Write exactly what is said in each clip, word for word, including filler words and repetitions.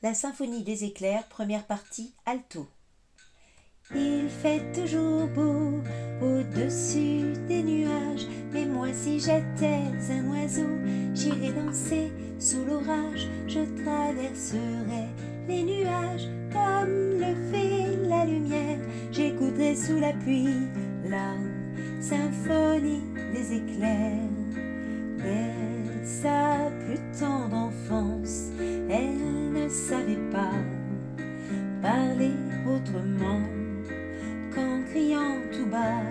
La symphonie des éclairs, première partie, alto. Il fait toujours beau au-dessus des nuages, mais moi si j'étais un oiseau, j'irais danser sous l'orage, je traverserais les nuages comme le fait la lumière, j'écouterais sous la pluie la symphonie des éclairs. Dès sa plus tendre enfance, elle ne savait pas parler autrement qu'en criant tout bas.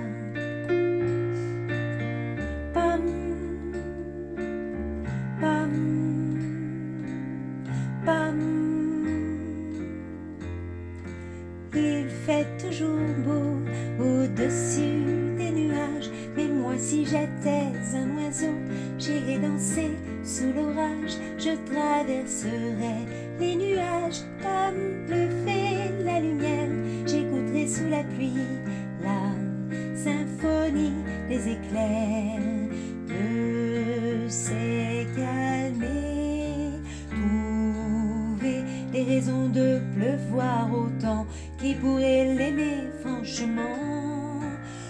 Pam, pam, pam. Il fait toujours beau au-dessus des nuages, mais moi si j'étais un oiseau, j'irais danser sous l'orage, je traverserais les nuages comme le fait la lumière, j'écouterais sous la pluie la symphonie des éclairs. De s'est calmer, trouver des raisons de pleuvoir autant qui pourrait l'aimer franchement,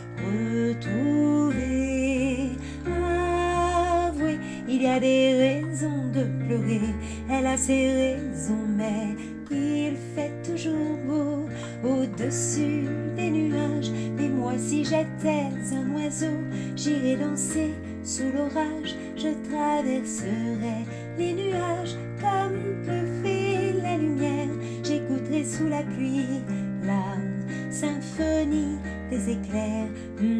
retrouver, avouer, il y a des raisons de pleurer, elle a ses raisons, mais il fait toujours beau au-dessus des nuages, mais moi si j'étais un oiseau, j'irais danser sous l'orage, je traverserais les nuages comme le fait la lumière, j'écouterais sous la pluie la symphonie des éclairs.